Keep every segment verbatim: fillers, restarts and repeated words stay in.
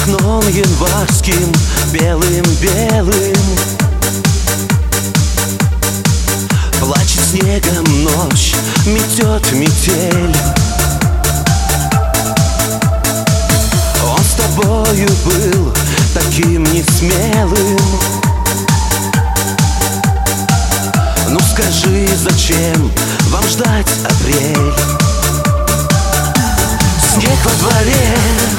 окном январским, белым-белым, плачет снегом ночь, метет метель. Он с тобою был таким несмелым. Ну скажи, зачем вам ждать апрель? Снег во дворе,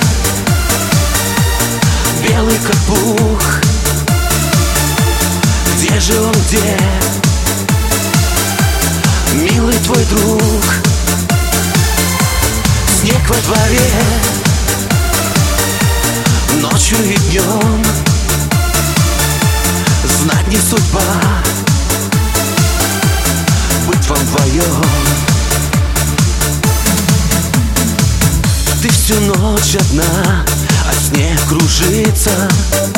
белый как пух. Где же он, где, милый твой друг? Снег во дворе, ночью и днем, знать не судьба быть вам вдвоем. Ты всю ночь одна, а снег кружится,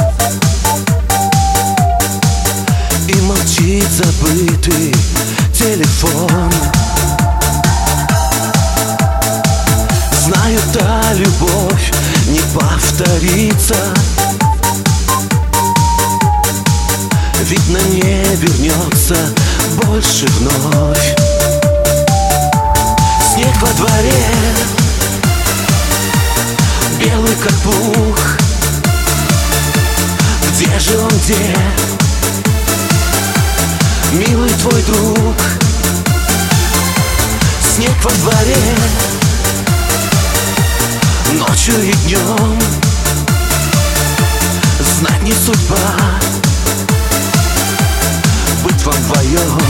и молчит забытый телефон. Знаю, та любовь не повторится, видно, не вернется больше вновь. Снег во дворе, белый как пух. Где же он, где, милый твой друг? Снег во дворе, ночью и днем, знать не судьба быть вам вдвоем.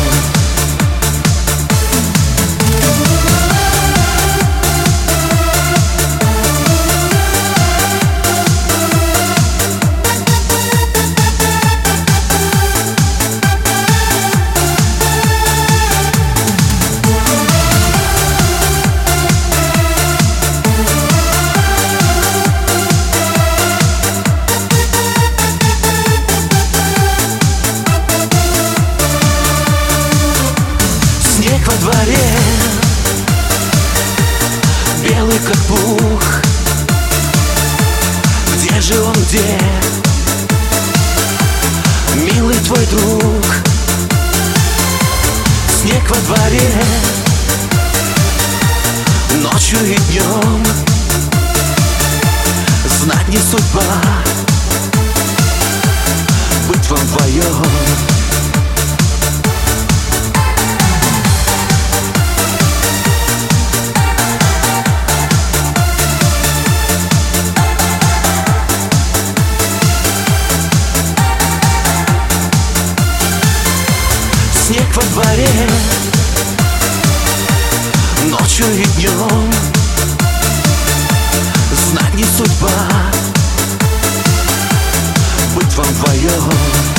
Снег во дворе, белый как пух. Где же он, где, милый твой друг? Снег во дворе, ночью и днем, знать не судьба быть вам вдвоем. Снег во дворе, ночью и днем, знать не судьба быть вам вдвоем.